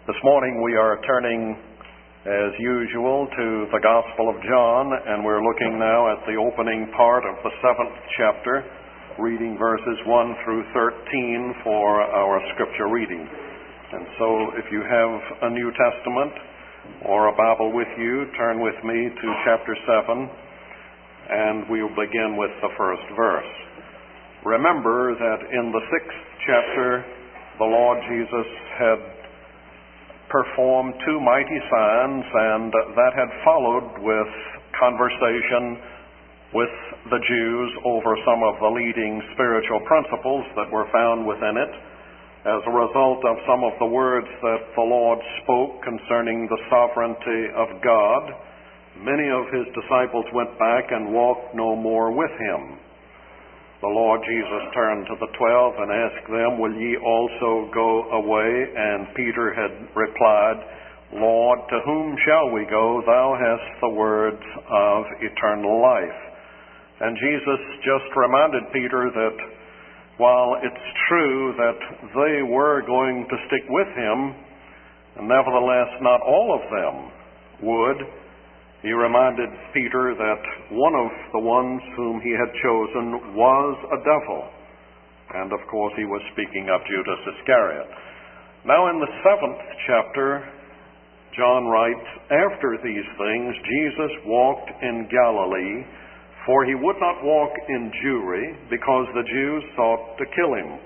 This morning we are turning, as usual, to the Gospel of John, and we're looking now at the opening part of the 7th chapter, reading verses 1 through 13 for our scripture reading. And so if you have a New Testament or a Bible with you, turn with me to chapter 7, and we'll begin with the first verse. Remember that in the 6th chapter, the Lord Jesus had performed two mighty signs, and that had followed with conversation with the Jews over some of the leading spiritual principles that were found within it. As a result of some of the words that the Lord spoke concerning the sovereignty of God, many of his disciples went back and walked no more with him. The Lord Jesus turned to the 12 and asked them, "Will ye also go away?" And Peter had replied, "Lord, to whom shall we go? Thou hast the words of eternal life." And Jesus just reminded Peter that while it's true that they were going to stick with him, nevertheless not all of them would. He reminded Peter that one of the ones whom he had chosen was a devil. And of course he was speaking of Judas Iscariot. Now in the 7th chapter, John writes, "After these things Jesus walked in Galilee, for he would not walk in Jewry, because the Jews sought to kill him.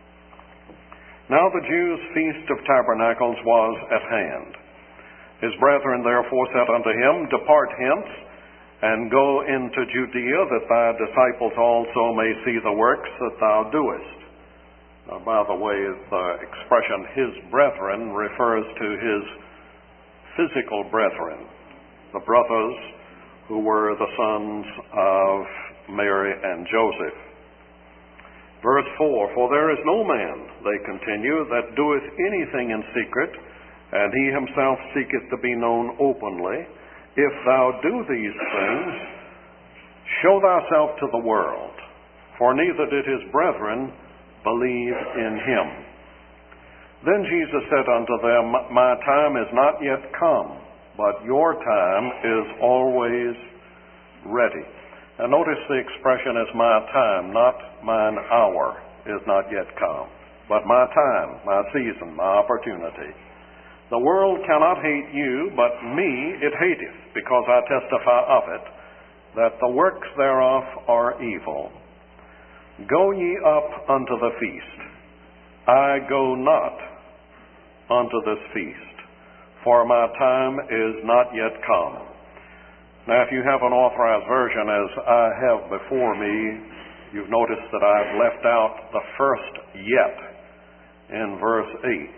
Now the Jews' feast of tabernacles was at hand. His brethren therefore said unto him, Depart hence, and go into Judea, that thy disciples also may see the works that thou doest." Now, by the way, the expression "his brethren" refers to his physical brethren, the brothers who were the sons of Mary and Joseph. Verse 4, "For there is no man," they continue, "that doeth anything in secret, and he himself seeketh to be known openly. If thou do these things, show thyself to the world. For neither did his brethren believe in him. Then Jesus said unto them, My time is not yet come, but your time is always ready." And notice the expression is "my time," not "mine hour is not yet come," but my time, my season, my opportunity. "The world cannot hate you, but me it hateth, because I testify of it, that the works thereof are evil. Go ye up unto the feast. I go not unto this feast, for my time is not yet come." Now, if you have an authorized version, as I have before me, you've noticed that I've left out the first "yet" in verse 8.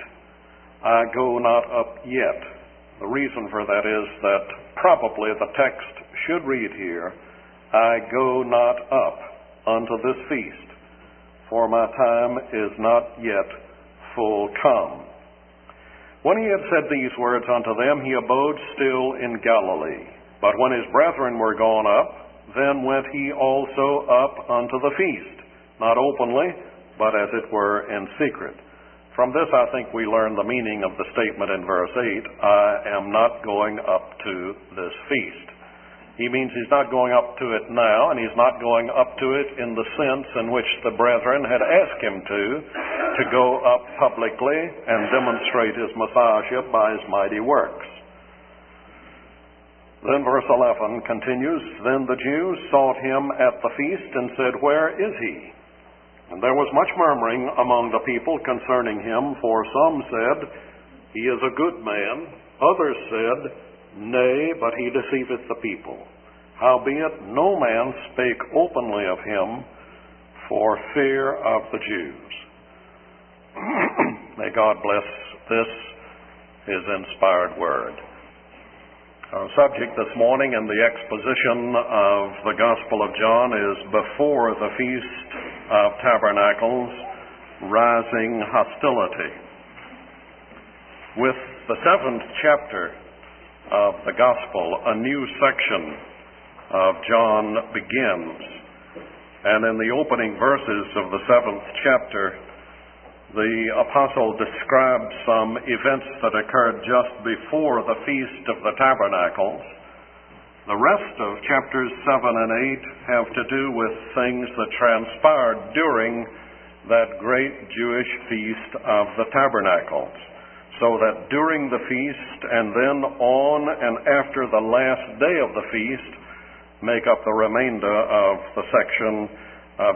I go not up yet. The reason for that is that probably the text should read here, I go not up unto this feast, for my time is not yet full come. When he had said these words unto them, he abode still in Galilee. But when his brethren were gone up, then went he also up unto the feast, not openly, but as it were in secret. From this, I think we learn the meaning of the statement in verse 8, I am not going up to this feast. He means he's not going up to it now, and he's not going up to it in the sense in which the brethren had asked him to go up publicly and demonstrate his messiahship by his mighty works. Then verse 11 continues, "Then the Jews sought him at the feast and said, Where is he? And there was much murmuring among the people concerning him, for some said, He is a good man. Others said, Nay, but he deceiveth the people. Howbeit no man spake openly of him for fear of the Jews." May God bless this, his inspired word. Our subject this morning in the exposition of the Gospel of John is before the Feast of Tabernacles, rising hostility. With the 7th chapter of the Gospel, a new section of John begins. And in the opening verses of the 7th chapter, the apostle described some events that occurred just before the Feast of the Tabernacles. The rest of chapters 7 and 8 have to do with things that transpired during that great Jewish Feast of the Tabernacles. So that during the feast and then on and after the last day of the feast make up the remainder of the section of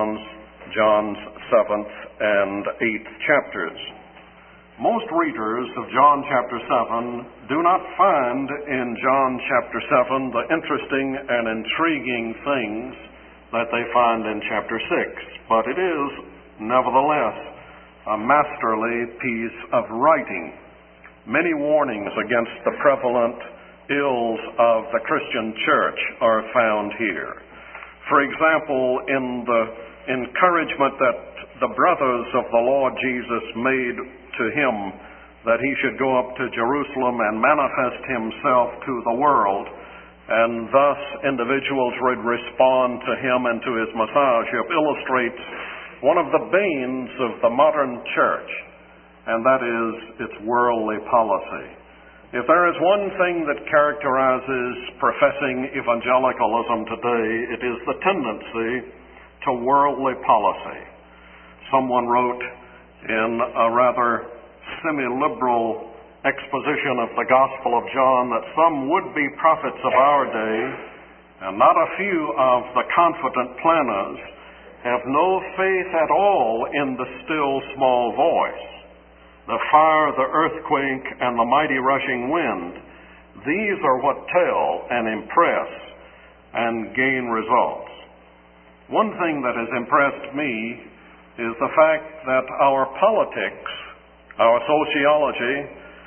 John's 7th and 8th chapters. Most readers of John chapter 7 do not find in John chapter 7 the interesting and intriguing things that they find in chapter 6, but it is, nevertheless, a masterly piece of writing. Many warnings against the prevalent ills of the Christian church are found here. For example, in the encouragement that the brothers of the Lord Jesus made to him that he should go up to Jerusalem and manifest himself to the world, and thus individuals would respond to him and to his messiahship, illustrates one of the banes of the modern church, and that is its worldly policy. If there is one thing that characterizes professing evangelicalism today, it is the tendency to worldly policy. Someone wrote in a rather semi-liberal exposition of the Gospel of John that some would-be prophets of our day, and not a few of the confident planners, have no faith at all in the still small voice, the fire, the earthquake, and the mighty rushing wind. These are what tell and impress and gain results. One thing that has impressed me is the fact that our politics, our sociology,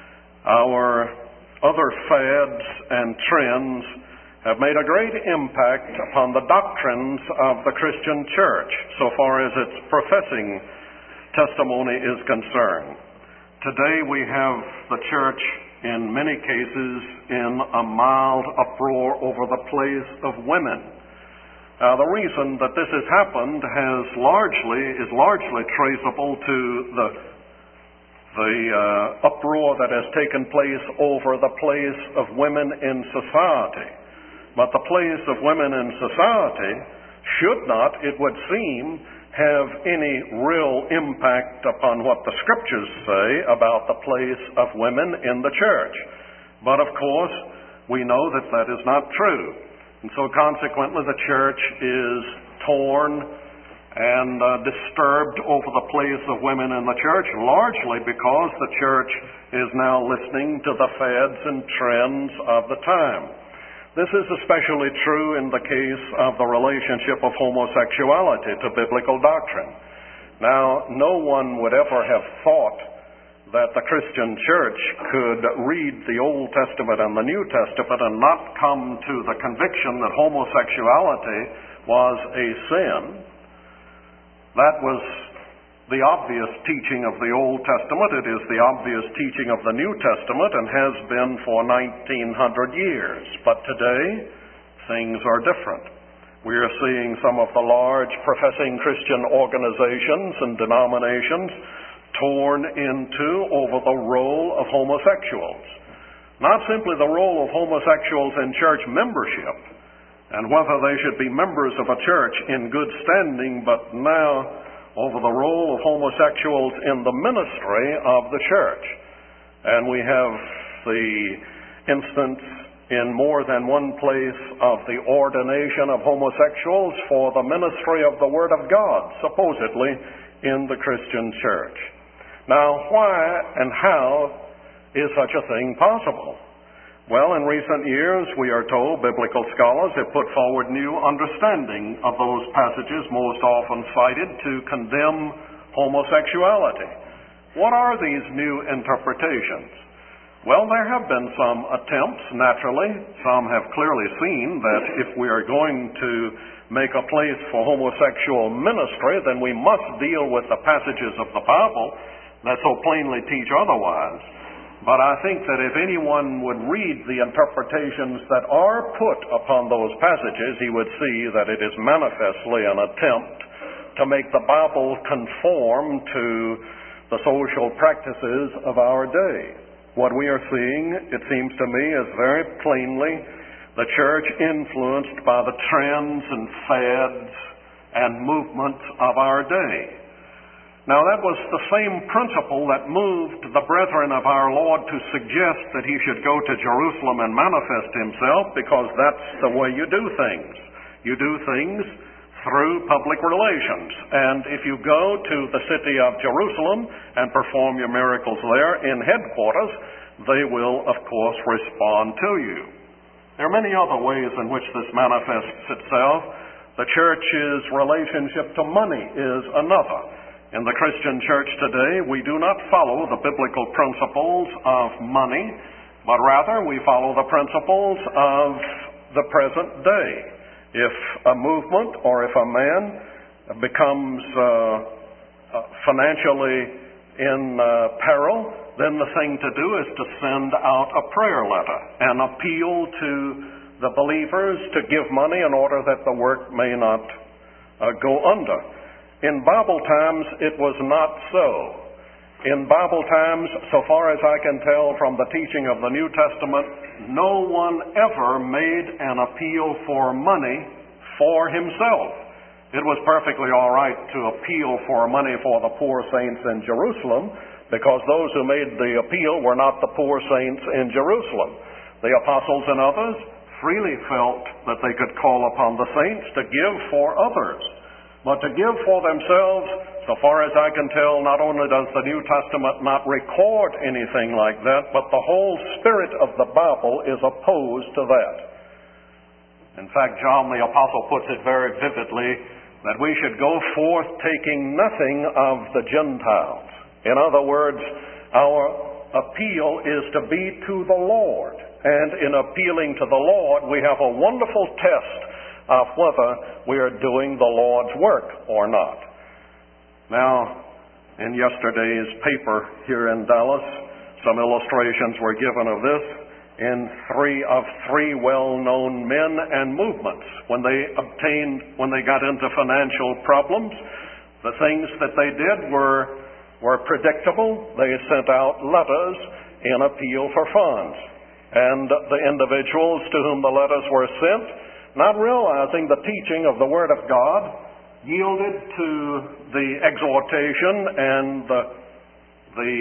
our other fads and trends have made a great impact upon the doctrines of the Christian church, so far as its professing testimony is concerned. Today we have the church, in many cases, in a mild uproar over the place of women. The reason that this has happened is largely traceable to the uproar that has taken place over the place of women in society. But the place of women in society should not, it would seem, have any real impact upon what the Scriptures say about the place of women in the church. But of course, we know that that is not true. And so consequently, the church is torn and disturbed over the place of women in the church, largely because the church is now listening to the fads and trends of the time. This is especially true in the case of the relationship of homosexuality to biblical doctrine. Now, no one would ever have thought that the Christian church could read the Old Testament and the New Testament and not come to the conviction that homosexuality was a sin. That was the obvious teaching of the Old Testament. It is the obvious teaching of the New Testament and has been for 1900 years. But today, things are different. We are seeing some of the large professing Christian organizations and denominations torn into over the role of homosexuals. Not simply the role of homosexuals in church membership and whether they should be members of a church in good standing, but now over the role of homosexuals in the ministry of the church. And we have the instance in more than one place of the ordination of homosexuals for the ministry of the Word of God, supposedly in the Christian church. Now, why and how is such a thing possible? Well, in recent years, we are told biblical scholars have put forward new understanding of those passages most often cited to condemn homosexuality. What are these new interpretations? Well, there have been some attempts, naturally. Some have clearly seen that if we are going to make a place for homosexual ministry, then we must deal with the passages of the Bible that so plainly teach otherwise. But I think that if anyone would read the interpretations that are put upon those passages, he would see that it is manifestly an attempt to make the Bible conform to the social practices of our day. What we are seeing, it seems to me, is very plainly the church influenced by the trends and fads and movements of our day. Now, that was the same principle that moved the brethren of our Lord to suggest that he should go to Jerusalem and manifest himself, because that's the way you do things. You do things through public relations. And if you go to the city of Jerusalem and perform your miracles there in headquarters, they will, of course, respond to you. There are many other ways in which this manifests itself. The church's relationship to money is another. In the Christian church today, we do not follow the biblical principles of money, but rather we follow the principles of the present day. If a movement or if a man becomes financially in peril, then the thing to do is to send out a prayer letter and appeal to the believers to give money in order that the work may not go under. In Bible times, it was not so. In Bible times, so far as I can tell from the teaching of the New Testament, no one ever made an appeal for money for himself. It was perfectly all right to appeal for money for the poor saints in Jerusalem, because those who made the appeal were not the poor saints in Jerusalem. The apostles and others freely felt that they could call upon the saints to give for others. But to give for themselves, so far as I can tell, not only does the New Testament not record anything like that, but the whole spirit of the Bible is opposed to that. In fact, John the Apostle puts it very vividly that we should go forth taking nothing of the Gentiles. In other words, our appeal is to be to the Lord. And in appealing to the Lord, we have a wonderful test of whether we are doing the Lord's work or not. Now, in yesterday's paper here in Dallas, some illustrations were given of this in three well-known men and movements. When they got into financial problems, the things that they did were predictable. They sent out letters in appeal for funds. And the individuals to whom the letters were sent, not realizing the teaching of the Word of God, yielded to the exhortation and the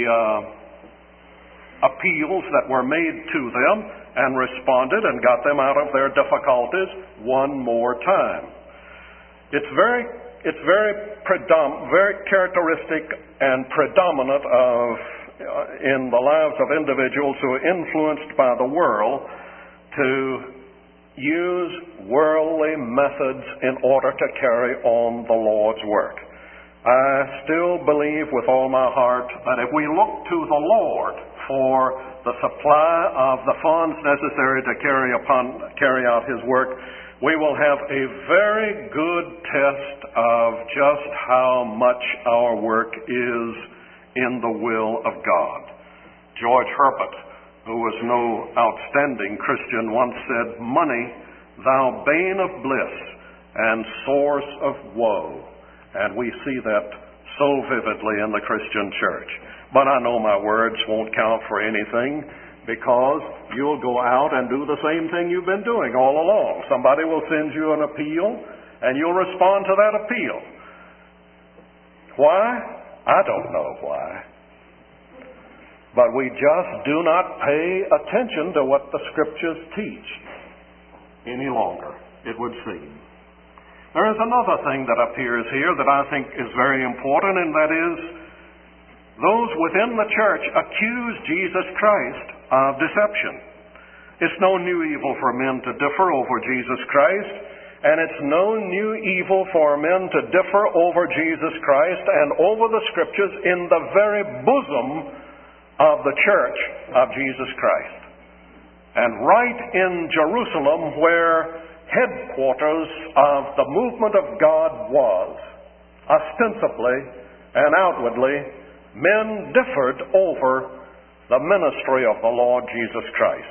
appeals that were made to them, and responded and got them out of their difficulties one more time. It's very characteristic and predominant in the lives of individuals who are influenced by the world to use worldly methods in order to carry on the Lord's work. I still believe with all my heart that if we look to the Lord for the supply of the funds necessary to carry out His work, we will have a very good test of just how much our work is in the will of God. George Herbert, who was no outstanding Christian, once said, "Money, thou bane of bliss and source of woe." And we see that so vividly in the Christian church. But I know my words won't count for anything, because you'll go out and do the same thing you've been doing all along. Somebody will send you an appeal, and you'll respond to that appeal. Why? I don't know why. But we just do not pay attention to what the Scriptures teach any longer, it would seem. There is another thing that appears here that I think is very important, and that is those within the church accuse Jesus Christ of deception. It's no new evil for men to differ over Jesus Christ, and it's no new evil for men to differ over Jesus Christ and over the Scriptures in the very bosom of the church of Jesus Christ. And right in Jerusalem, where headquarters of the movement of God was, ostensibly and outwardly, men differed over the ministry of the Lord Jesus Christ.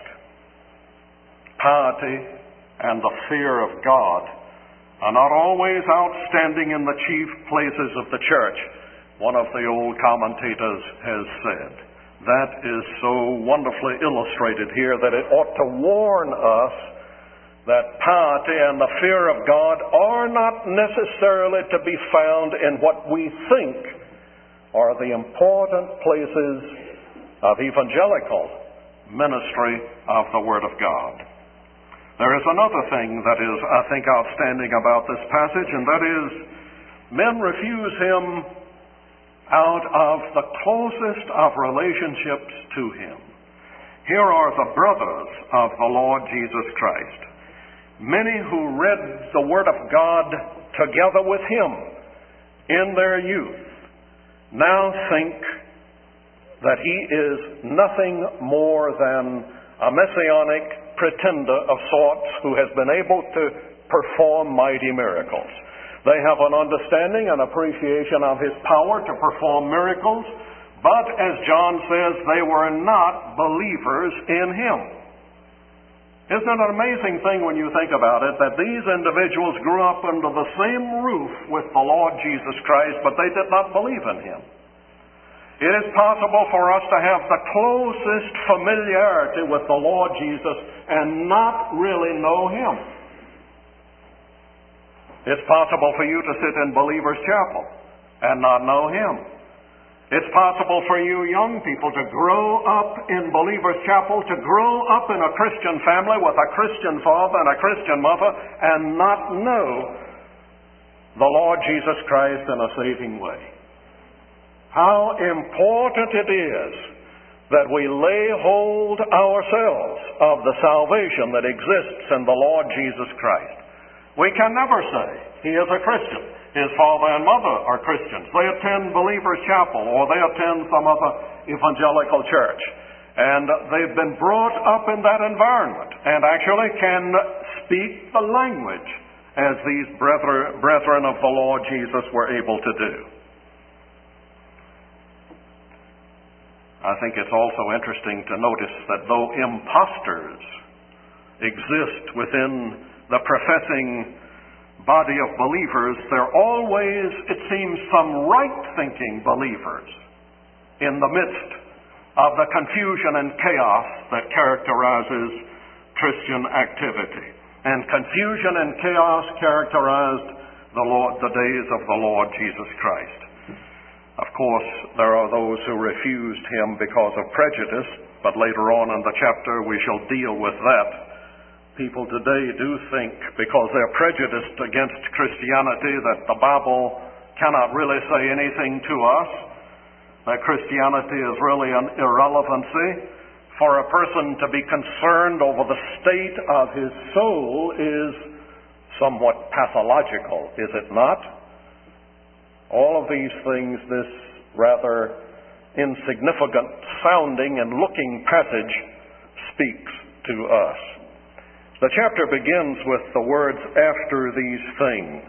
Piety and the fear of God are not always outstanding in the chief places of the church, one of the old commentators has said. That is so wonderfully illustrated here that it ought to warn us that piety and the fear of God are not necessarily to be found in what we think are the important places of evangelical ministry of the Word of God. There is another thing that is, I think, outstanding about this passage, and that is men refuse Him out of the closest of relationships to Him. Here are the brothers of the Lord Jesus Christ. Many who read the Word of God together with Him in their youth now think that He is nothing more than a messianic pretender of sorts who has been able to perform mighty miracles. They have an understanding and appreciation of His power to perform miracles, but as John says, they were not believers in Him. Isn't it an amazing thing when you think about it, that these individuals grew up under the same roof with the Lord Jesus Christ, but they did not believe in Him? It is possible for us to have the closest familiarity with the Lord Jesus and not really know Him. It's possible for you to sit in Believer's Chapel and not know Him. It's possible for you young people to grow up in Believer's Chapel, to grow up in a Christian family with a Christian father and a Christian mother and not know the Lord Jesus Christ in a saving way. How important it is that we lay hold ourselves of the salvation that exists in the Lord Jesus Christ. We can never say he is a Christian. His father and mother are Christians. They attend Believer's Chapel or they attend some other evangelical church. And they've been brought up in that environment and actually can speak the language as these brethren of the Lord Jesus were able to do. I think it's also interesting to notice that though impostors exist within the professing body of believers, there are always, it seems, some right-thinking believers in the midst of the confusion and chaos that characterizes Christian activity. And confusion and chaos characterized the days of the Lord Jesus Christ. Of course, there are those who refused Him because of prejudice, but later on in the chapter we shall deal with that. People today do think, because they're prejudiced against Christianity, that the Bible cannot really say anything to us, that Christianity is really an irrelevancy. For a person to be concerned over the state of his soul is somewhat pathological, is it not? All of these things, this rather insignificant sounding and looking passage speaks to us. The chapter begins with the words, after these things.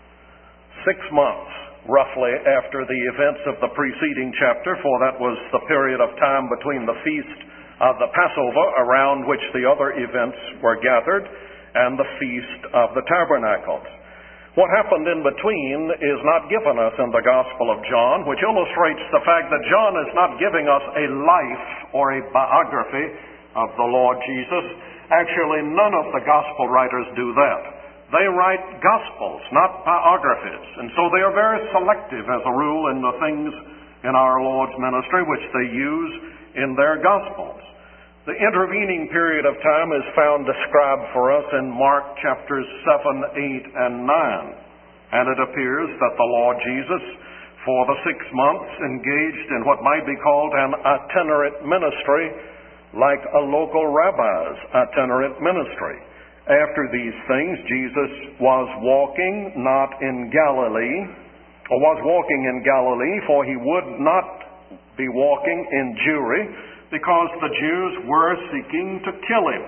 6 months, roughly, after the events of the preceding chapter, for that was the period of time between the feast of the Passover, around which the other events were gathered, and the Feast of the Tabernacles. What happened in between is not given us in the Gospel of John, which illustrates the fact that John is not giving us a life or a biography of the Lord Jesus. Actually, none of the Gospel writers do that. They write Gospels, not biographies. And so they are very selective, as a rule, in the things in our Lord's ministry which they use in their Gospels. The intervening period of time is found described for us in Mark chapters 7, 8, and 9. And it appears that the Lord Jesus, for the 6 months, engaged in what might be called an itinerant ministry, like a local rabbi's itinerant ministry. After these things, Jesus was walking not in Galilee, or was walking in Galilee, for he would not be walking in Jewry, because the Jews were seeking to kill him.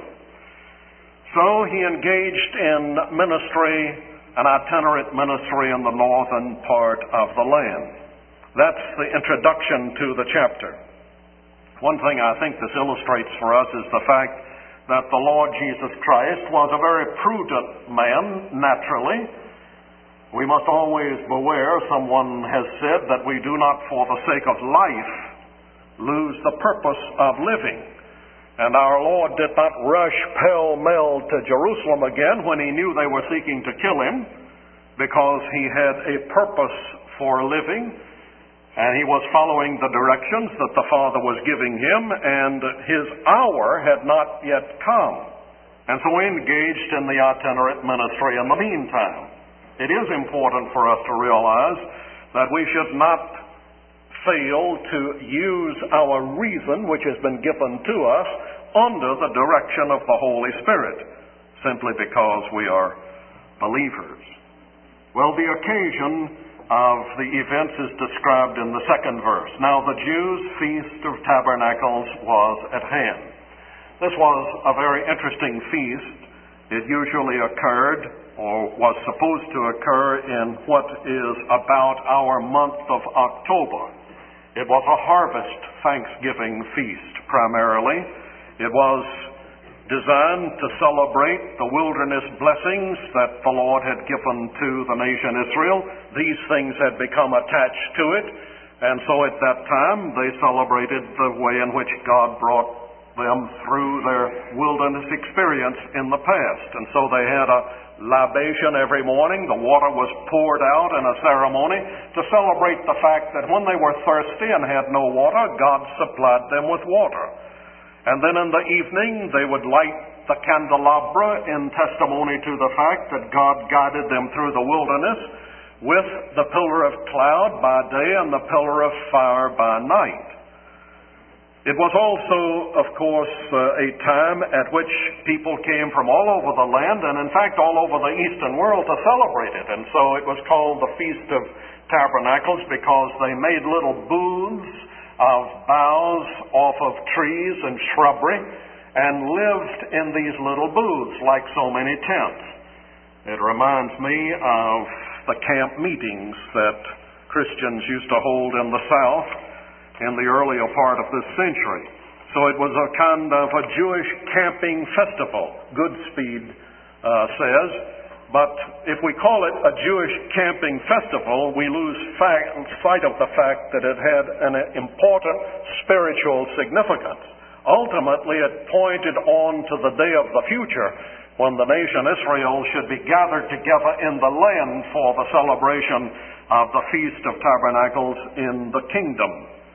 So he engaged in ministry, an itinerant ministry in the northern part of the land. That's the introduction to the chapter. One thing I think this illustrates for us is the fact that the Lord Jesus Christ was a very prudent man, naturally. We must always beware. Someone has said that we do not, for the sake of life, lose the purpose of living. And our Lord did not rush pell-mell to Jerusalem again when he knew they were seeking to kill him, because he had a purpose for living, and he was following the directions that the Father was giving him, and his hour had not yet come. And so he engaged in the itinerant ministry in the meantime. It is important for us to realize that we should not fail to use our reason, which has been given to us, under the direction of the Holy Spirit, simply because we are believers. Well, the occasion of the events is described in the second verse. Now the Jews' Feast of Tabernacles was at hand. This was a very interesting feast. It usually occurred, or was supposed to occur, in what is about our month of October. It was a harvest Thanksgiving feast, primarily. It was designed to celebrate the wilderness blessings that the Lord had given to the nation Israel. These things had become attached to it, and so at that time they celebrated the way in which God brought them through their wilderness experience in the past. And so they had a libation every morning. The water was poured out in a ceremony to celebrate the fact that when they were thirsty and had no water, God supplied them with water. And then in the evening, they would light the candelabra in testimony to the fact that God guided them through the wilderness with the pillar of cloud by day and the pillar of fire by night. It was also, of course, a time at which people came from all over the land, and in fact all over the eastern world, to celebrate it. And so it was called the Feast of Tabernacles because they made little booths of boughs off of trees and shrubbery and lived in these little booths like so many tents. It reminds me of the camp meetings that Christians used to hold in the South in the earlier part of this century. So it was a kind of a Jewish camping festival, Goodspeed says. But if we call it a Jewish camping festival, we lose sight of the fact that it had an important spiritual significance. Ultimately, it pointed on to the day of the future when the nation Israel should be gathered together in the land for the celebration of the Feast of Tabernacles in the kingdom.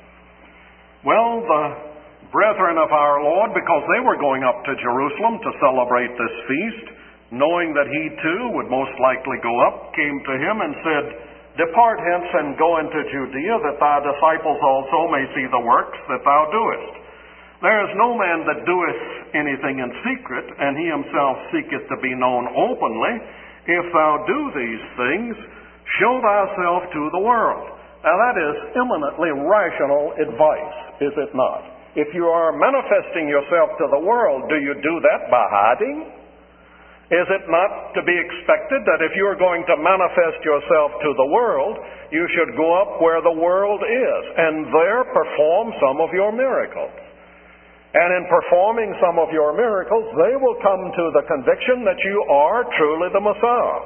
Well, the brethren of our Lord, because they were going up to Jerusalem to celebrate this feast, knowing that he too would most likely go up, came to him and said, "Depart hence and go into Judea, that thy disciples also may see the works that thou doest. There is no man that doeth anything in secret, and he himself seeketh to be known openly. If thou do these things, show thyself to the world." Now that is eminently rational advice, is it not? If you are manifesting yourself to the world, do you do that by hiding? Is it not to be expected that if you are going to manifest yourself to the world, you should go up where the world is and there perform some of your miracles? And in performing some of your miracles, they will come to the conviction that you are truly the Messiah.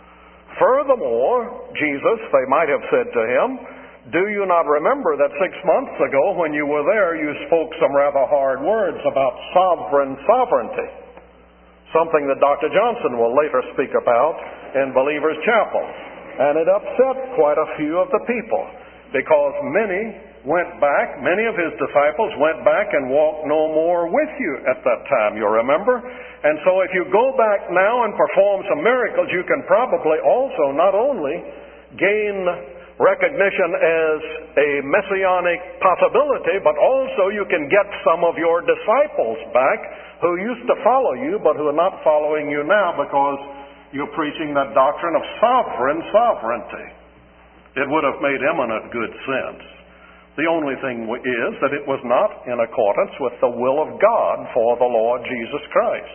Furthermore, Jesus, they might have said to him, "Do you not remember that 6 months ago when you were there, you spoke some rather hard words about sovereignty?" Something that Dr. Johnson will later speak about in Believer's Chapel. And it upset quite a few of the people, because many of his disciples went back and walked no more with you at that time, you remember? And so if you go back now and perform some miracles, you can probably also not only gain recognition as a messianic possibility, but also you can get some of your disciples back who used to follow you, but who are not following you now because you're preaching that doctrine of sovereignty. It would have made eminent good sense. The only thing is that it was not in accordance with the will of God for the Lord Jesus Christ.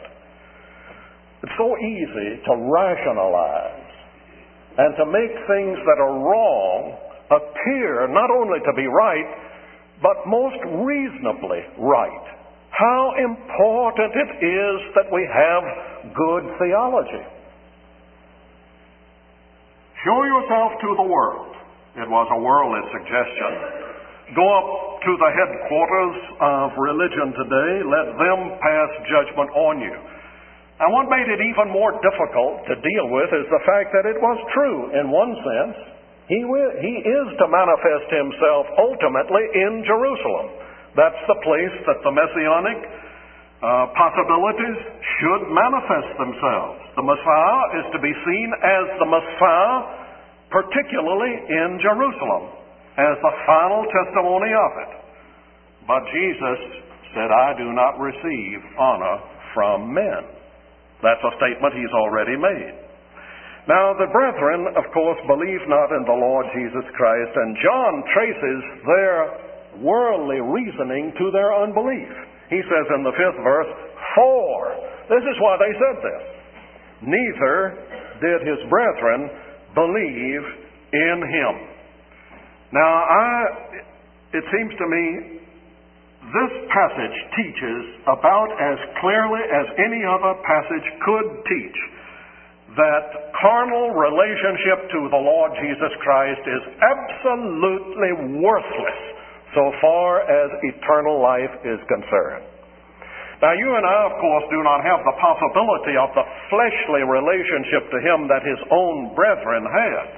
It's so easy to rationalize and to make things that are wrong appear not only to be right, but most reasonably right. How important it is that we have good theology. Show yourself to the world. It was a worldly suggestion. Go up to the headquarters of religion today. Let them pass judgment on you. And what made it even more difficult to deal with is the fact that it was true in one sense. He is to manifest himself ultimately in Jerusalem. That's the place that the messianic possibilities should manifest themselves. The Messiah is to be seen as the Messiah, particularly in Jerusalem, as the final testimony of it. But Jesus said, I do not receive honor from men. That's a statement he's already made. Now, the brethren, of course, believe not in the Lord Jesus Christ, and John traces their worldly reasoning to their unbelief. He says in the 5th verse, for, this is why they said this, neither did his brethren believe in him. Now, it seems to me, this passage teaches about as clearly as any other passage could teach that carnal relationship to the Lord Jesus Christ is absolutely worthless so far as eternal life is concerned. Now, you and I, of course, do not have the possibility of the fleshly relationship to him that his own brethren had.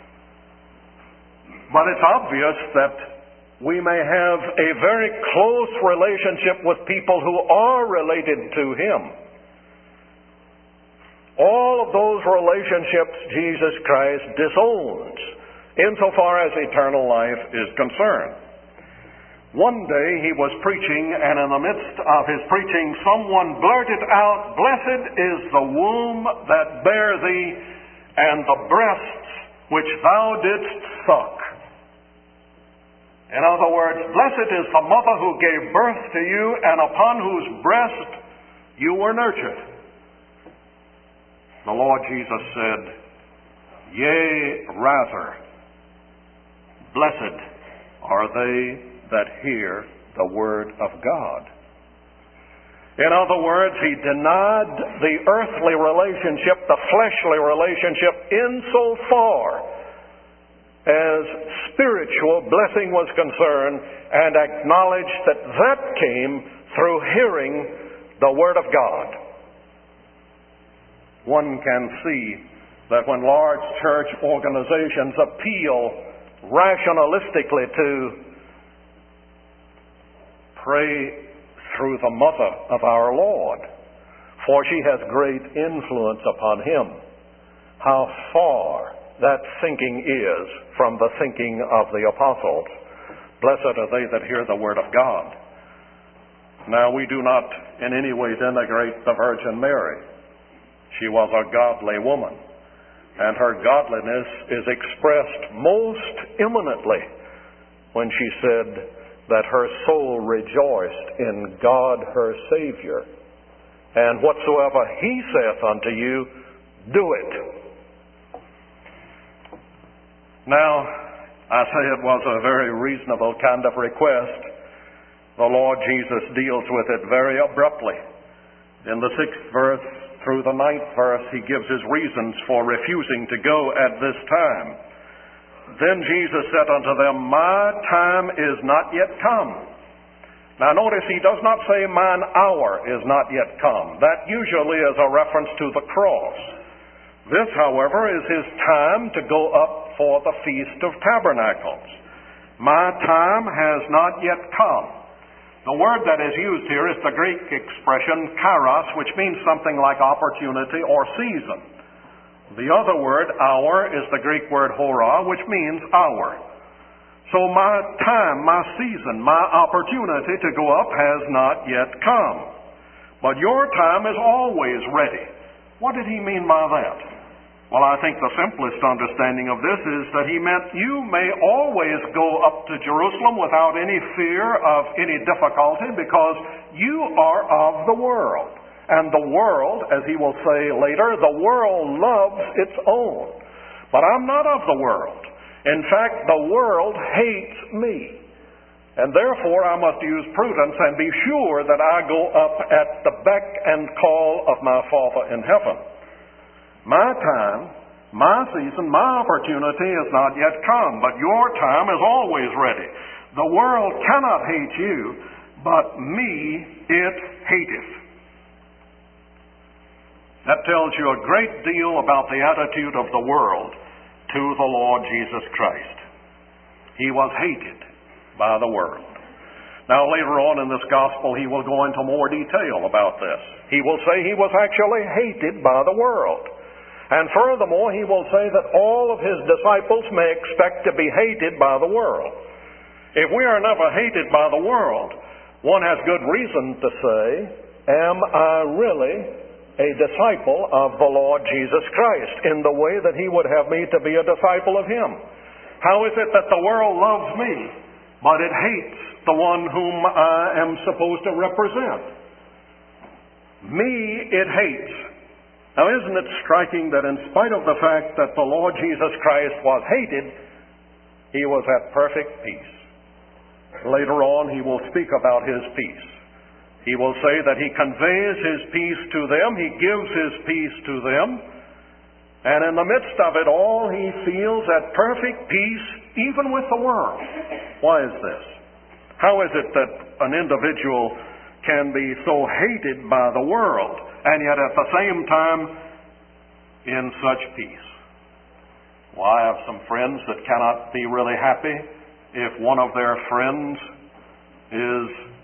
But it's obvious that we may have a very close relationship with people who are related to him. All of those relationships Jesus Christ disowns insofar as eternal life is concerned. One day he was preaching, and in the midst of his preaching, someone blurted out, blessed is the womb that bare thee, and the breasts which thou didst suck. In other words, blessed is the mother who gave birth to you, and upon whose breast you were nurtured. The Lord Jesus said, yea, rather, blessed are they that hear the word of God. In other words, he denied the earthly relationship, the fleshly relationship, insofar as spiritual blessing was concerned, and acknowledged that that came through hearing the word of God. One can see that when large church organizations appeal rationalistically to pray through the mother of our Lord, for she has great influence upon him, how far that thinking is from the thinking of the apostles. Blessed are they that hear the word of God. Now, we do not in any way denigrate the Virgin Mary. She was a godly woman, and her godliness is expressed most eminently when she said that her soul rejoiced in God her Savior, and whatsoever he saith unto you, do it. Now, I say it was a very reasonable kind of request. The Lord Jesus deals with it very abruptly. In the 6th verse through the 9th verse, he gives his reasons for refusing to go at this time. Then Jesus said unto them, my time is not yet come. Now notice, he does not say mine hour is not yet come. That usually is a reference to the cross. This, however, is his time to go up for the Feast of Tabernacles. My time has not yet come. The word that is used here is the Greek expression kairos, which means something like opportunity or season. The other word, hour, is the Greek word hora, which means hour. So my time, my season, my opportunity to go up has not yet come. But your time is always ready. What did he mean by that? Well, I think the simplest understanding of this is that he meant you may always go up to Jerusalem without any fear of any difficulty, because you are of the world. And the world, as he will say later, the world loves its own. But I'm not of the world. In fact, the world hates me. And therefore I must use prudence and be sure that I go up at the beck and call of my Father in heaven. My time My season, my opportunity has not yet come, but your time is always ready. The world cannot hate you, but me it hateth. That tells you a great deal about the attitude of the world to the Lord Jesus Christ. He was hated by the world. Now later on in this gospel, he will go into more detail about this. He will say he was actually hated by the world. And furthermore, he will say that all of his disciples may expect to be hated by the world. If we are never hated by the world, one has good reason to say, am I really a disciple of the Lord Jesus Christ in the way that he would have me to be a disciple of him? How is it that the world loves me, but it hates the one whom I am supposed to represent? Me it hates. Now, isn't it striking that in spite of the fact that the Lord Jesus Christ was hated, he was at perfect peace? Later on, he will speak about his peace. He will say that he conveys his peace to them, he gives his peace to them, and in the midst of it all, he feels at perfect peace even with the world. Why is this? How is it that an individual can be so hated by the world and yet at the same time in such peace? Well, I have some friends that cannot be really happy if one of their friends is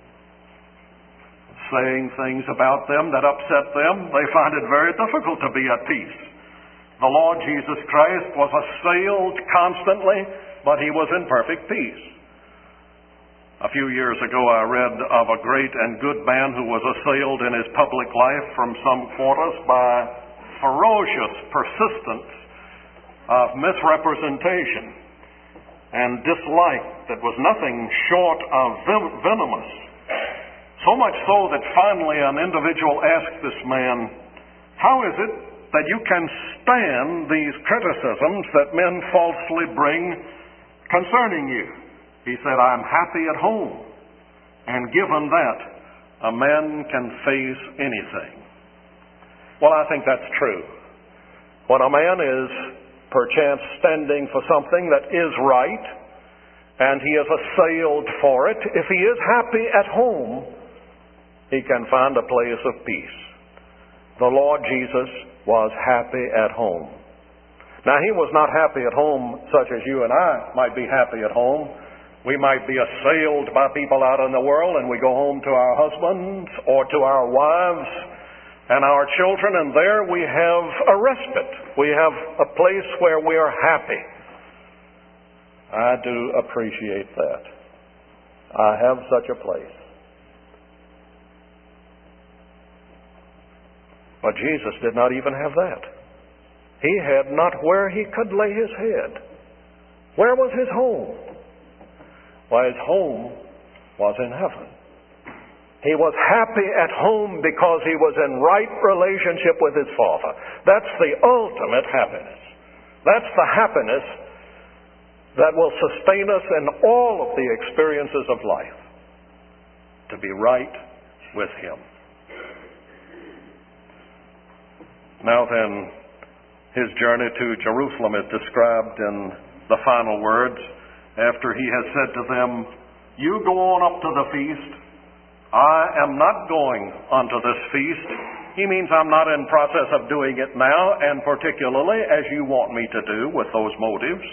saying things about them that upset them. They find it very difficult to be at peace. The Lord Jesus Christ was assailed constantly, but he was in perfect peace. A few years ago, I read of a great and good man who was assailed in his public life from some quarters by ferocious persistence of misrepresentation and dislike that was nothing short of venomous. So much so that finally an individual asked this man, how is it that you can stand these criticisms that men falsely bring concerning you? He said, I'm happy at home. And given that, a man can face anything. Well, I think that's true. When a man is perchance standing for something that is right, and he is assailed for it, if he is happy at home, he can find a place of peace. The Lord Jesus was happy at home. Now, he was not happy at home such as you and I might be happy at home. We might be assailed by people out in the world, and we go home to our husbands or to our wives and our children, and there we have a respite. We have a place where we are happy. I do appreciate that. I have such a place. But Jesus did not even have that. He had not where he could lay his head. Where was his home? Why, his home was in heaven. He was happy at home because he was in right relationship with his Father. That's the ultimate happiness. That's the happiness that will sustain us in all of the experiences of life. To be right with him. Now then, his journey to Jerusalem is described in the final words. After he has said to them, you go on up to the feast. I am not going unto this feast. He means I'm not in process of doing it now, and particularly as you want me to do with those motives.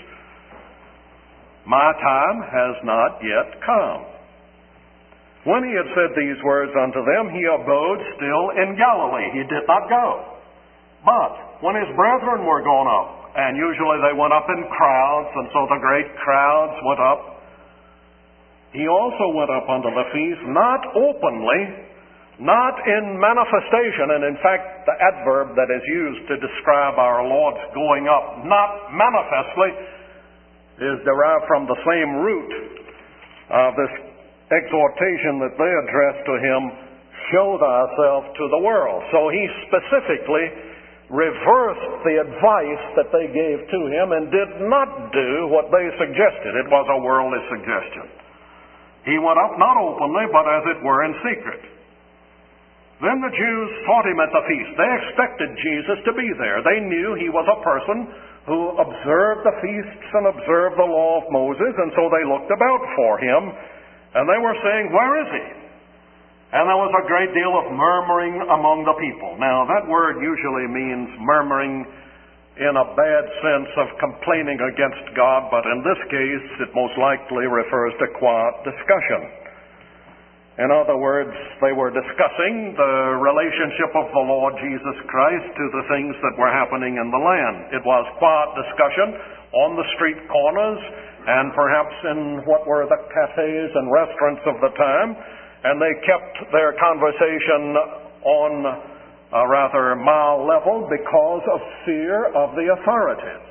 My time has not yet come. When he had said these words unto them, he abode still in Galilee. He did not go. But when his brethren were gone up, and usually they went up in crowds, and so the great crowds went up, he also went up unto the feast, not openly, not in manifestation, and in fact the adverb that is used to describe our Lord's going up, not manifestly, is derived from the same root of this exhortation that they addressed to him, show thyself to the world. So he specifically reversed the advice that they gave to him and did not do what they suggested. It was a worldly suggestion. He went up not openly, but as it were in secret. Then the Jews sought him at the feast. They expected Jesus to be there. They knew he was a person who observed the feasts and observed the law of Moses, and so they looked about for him, and they were saying, "Where is he?" And there was a great deal of murmuring among the people. Now, that word usually means murmuring in a bad sense of complaining against God, but in this case, it most likely refers to quiet discussion. In other words, they were discussing the relationship of the Lord Jesus Christ to the things that were happening in the land. It was quiet discussion on the street corners and perhaps in what were the cafes and restaurants of the time, and they kept their conversation on a rather mild level because of fear of the authorities.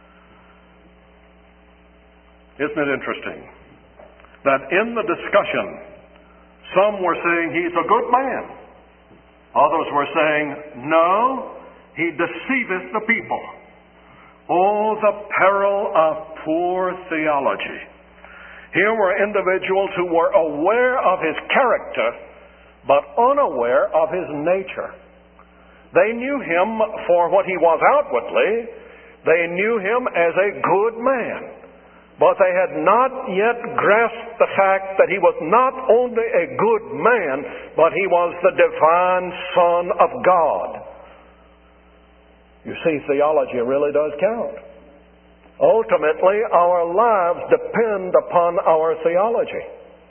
Isn't it interesting that in the discussion, some were saying he's a good man. Others were saying, no, he deceiveth the people. Oh, the peril of poor theology. Here were individuals who were aware of his character, but unaware of his nature. They knew him for what he was outwardly. They knew him as a good man. But they had not yet grasped the fact that he was not only a good man, but he was the divine Son of God. You see, theology really does count. Ultimately, our lives depend upon our theology.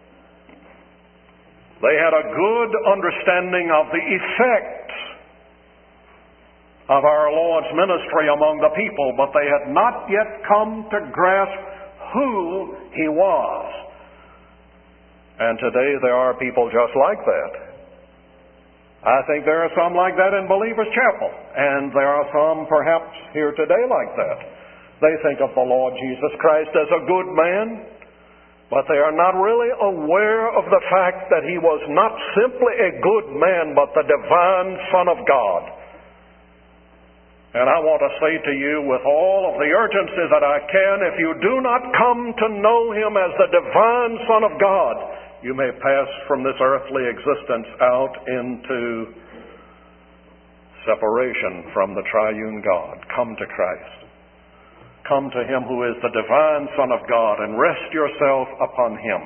They had a good understanding of the effects of our Lord's ministry among the people, but they had not yet come to grasp who he was. And today there are people just like that. I think there are some like that in Believers Chapel, and there are some perhaps here today like that. They think of the Lord Jesus Christ as a good man, but they are not really aware of the fact that he was not simply a good man, but the divine Son of God. And I want to say to you with all of the urgency that I can, if you do not come to know him as the divine Son of God, you may pass from this earthly existence out into separation from the triune God. Come to Christ. Come to him who is the divine Son of God and rest yourself upon him.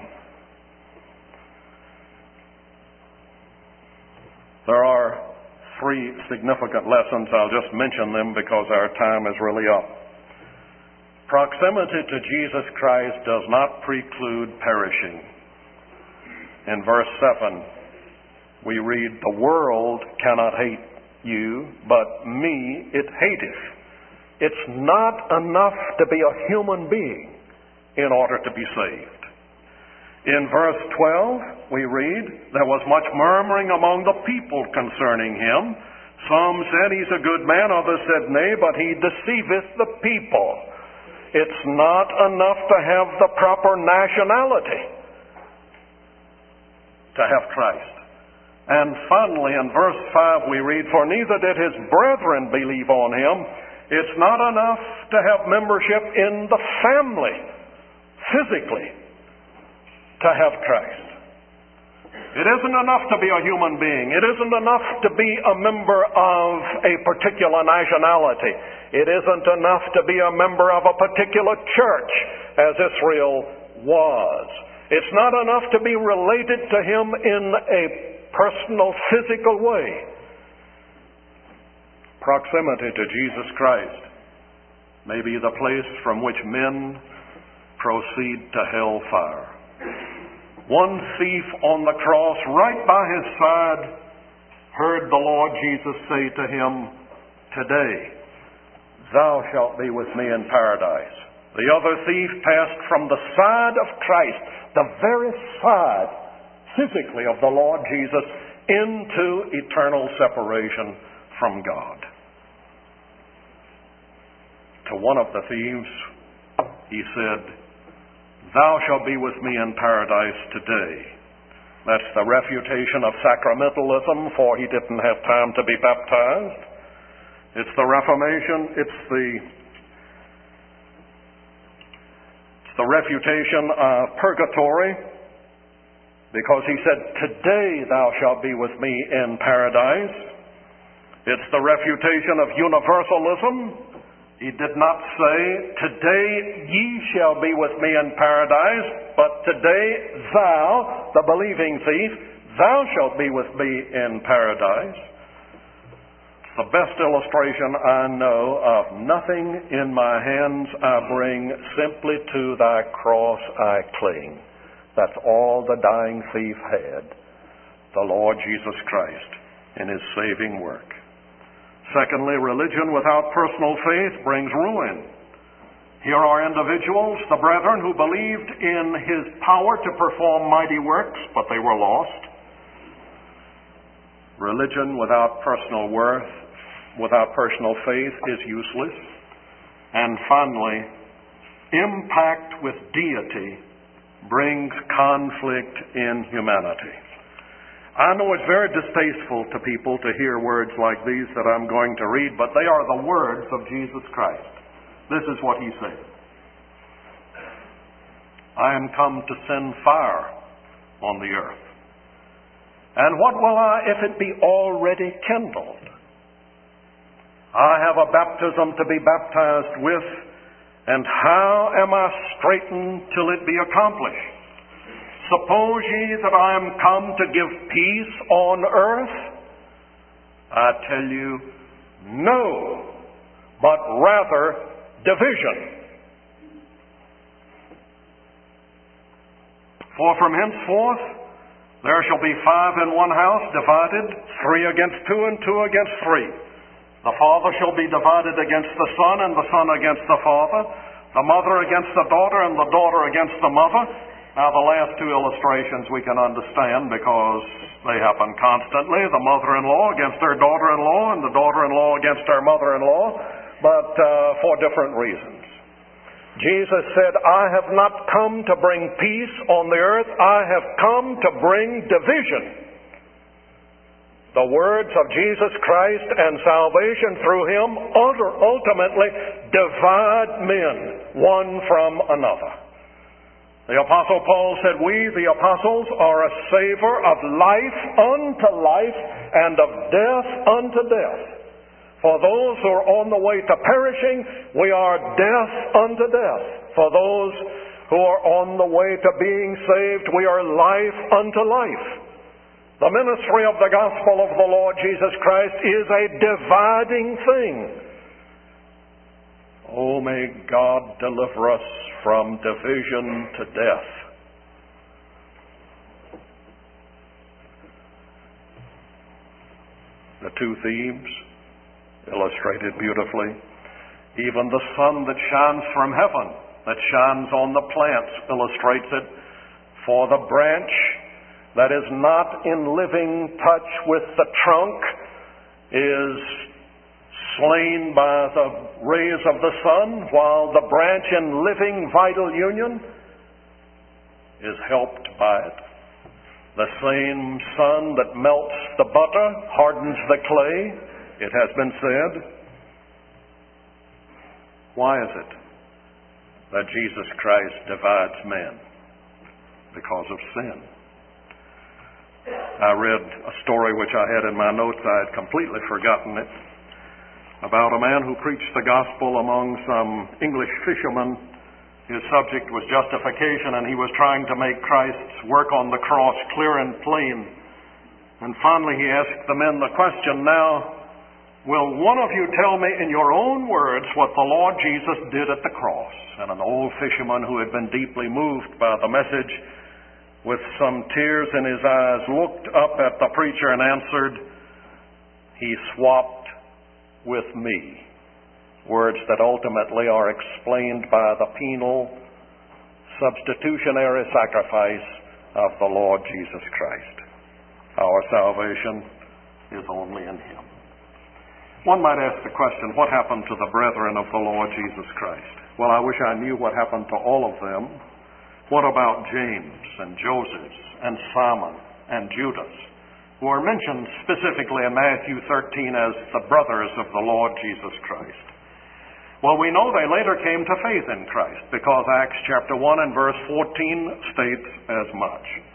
There are three significant lessons. I'll just mention them because our time is really up. Proximity to Jesus Christ does not preclude perishing. In verse 7, we read, "The world cannot hate you, but me it hateth." It's not enough to be a human being in order to be saved. In verse 12, we read, "There was much murmuring among the people concerning him. Some said he's a good man, others said nay, but he deceiveth the people." It's not enough to have the proper nationality to have Christ. And finally, in verse 5, we read, "For neither did his brethren believe on him." It's not enough to have membership in the family, physically, to have Christ. It isn't enough to be a human being. It isn't enough to be a member of a particular nationality. It isn't enough to be a member of a particular church, as Israel was. It's not enough to be related to him in a personal, physical way. Proximity to Jesus Christ may be the place from which men proceed to hellfire. One thief on the cross, right by his side, heard the Lord Jesus say to him, "Today thou shalt be with me in paradise." The other thief passed from the side of Christ, the very side, physically, of the Lord Jesus, into eternal separation from God. To one of the thieves, he said, "Thou shalt be with me in paradise today." That's the refutation of sacramentalism, for he didn't have time to be baptized. It's the Reformation, it's the refutation of purgatory, because he said, "Today thou shalt be with me in paradise." It's the refutation of universalism. He did not say, "Today ye shall be with me in paradise," but "Today thou, the believing thief, thou shalt be with me in paradise." It's the best illustration I know of "Nothing in my hands I bring, simply to thy cross I cling." That's all the dying thief had, the Lord Jesus Christ in his saving work. Secondly, religion without personal faith brings ruin. Here are individuals, the brethren, who believed in his power to perform mighty works, but they were lost. Religion without personal worth, without personal faith, is useless. And finally, impact with deity brings conflict in humanity. I know it's very distasteful to people to hear words like these that I'm going to read, but they are the words of Jesus Christ. This is what he said: "I am come to send fire on the earth. And what will I if it be already kindled? I have a baptism to be baptized with, and how am I straitened till it be accomplished? Suppose ye that I am come to give peace on earth? I tell you, no, but rather division. For from henceforth there shall be 5 in one house, divided, 3 against 2, and 2 against 3. The father shall be divided against the son, and the son against the father, the mother against the daughter, and the daughter against the mother." Now, the last 2 illustrations we can understand because they happen constantly. The mother-in-law against her daughter-in-law, and the daughter-in-law against her mother-in-law, but for different reasons. Jesus said, "I have not come to bring peace on the earth. I have come to bring division." The words of Jesus Christ and salvation through him ultimately divide men one from another. The Apostle Paul said, "We, the apostles, are a savor of life unto life and of death unto death. For those who are on the way to perishing, we are death unto death. For those who are on the way to being saved, we are life unto life." The ministry of the gospel of the Lord Jesus Christ is a dividing thing. Oh, may God deliver us from division to death. The 2 thieves illustrated beautifully. Even the sun that shines from heaven, that shines on the plants, illustrates it. For the branch that is not in living touch with the trunk is slain by the rays of the sun, while the branch in living vital union is helped by it. The same sun that melts the butter hardens the clay, it has been said. Why is it that Jesus Christ divides men? Because of sin. I read a story which I had in my notes. I had completely forgotten it, about a man who preached the gospel among some English fishermen. His subject was justification, and he was trying to make Christ's work on the cross clear and plain. And finally he asked the men the question, "Now, will one of you tell me in your own words what the Lord Jesus did at the cross?" And an old fisherman who had been deeply moved by the message, with some tears in his eyes, looked up at the preacher and answered, "He swapped with me." Words that ultimately are explained by the penal substitutionary sacrifice of the Lord Jesus Christ. Our salvation is only in him. One might ask the question, what happened to the brethren of the Lord Jesus Christ? Well, I wish I knew what happened to all of them. What about James and Joseph and Simon and Judas, who are mentioned specifically in Matthew 13 as the brothers of the Lord Jesus Christ? Well, we know they later came to faith in Christ, because Acts chapter 1 and verse 14 states as much.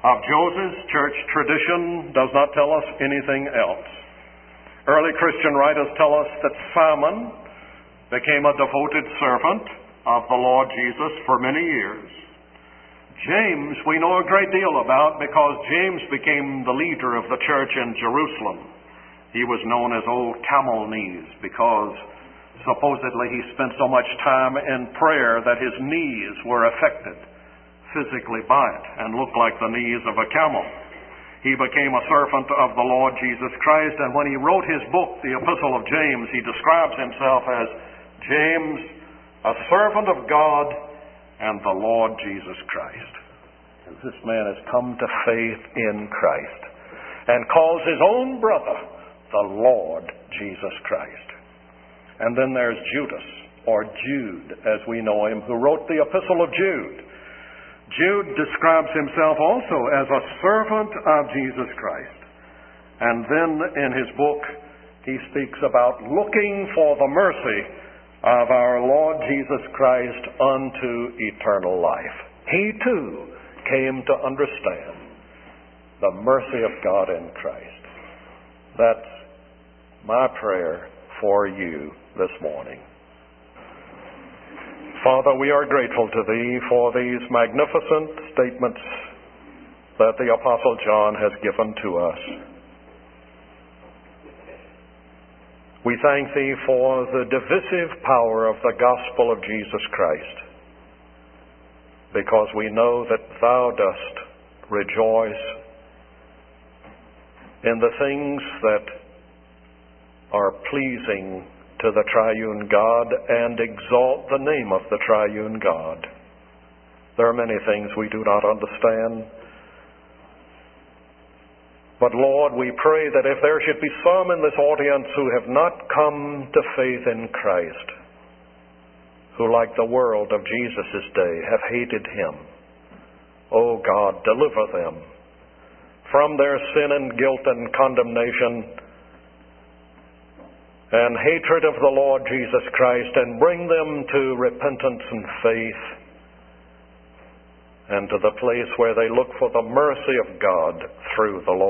of Joses, church tradition does not tell us anything else. Early Christian writers tell us that Simon became a devoted servant of the Lord Jesus for many years. James we know a great deal about because James became the leader of the church in Jerusalem. He was known as Old Camel Knees because supposedly he spent so much time in prayer that his knees were affected physically by it and looked like the knees of a camel. He became a servant of the Lord Jesus Christ, and when he wrote his book, the Epistle of James, he describes himself as James, a servant of God and the Lord Jesus Christ. And this man has come to faith in Christ and calls his own brother the Lord Jesus Christ. And then there's Judas, or Jude, as we know him, who wrote the Epistle of Jude. Jude describes himself also as a servant of Jesus Christ. And then in his book, he speaks about looking for the mercy of our Lord Jesus Christ unto eternal life. He too came to understand the mercy of God in Christ. That's my prayer for you this morning. Father, we are grateful to Thee for these magnificent statements that the Apostle John has given to us. We thank Thee for the divisive power of the gospel of Jesus Christ, because we know that Thou dost rejoice in the things that are pleasing to the triune God and exalt the name of the triune God. There are many things we do not understand. But Lord, we pray that if there should be some in this audience who have not come to faith in Christ, who like the world of Jesus' day have hated Him, oh God, deliver them from their sin and guilt and condemnation and hatred of the Lord Jesus Christ, and bring them to repentance and faith and to the place where they look for the mercy of God through the Lord.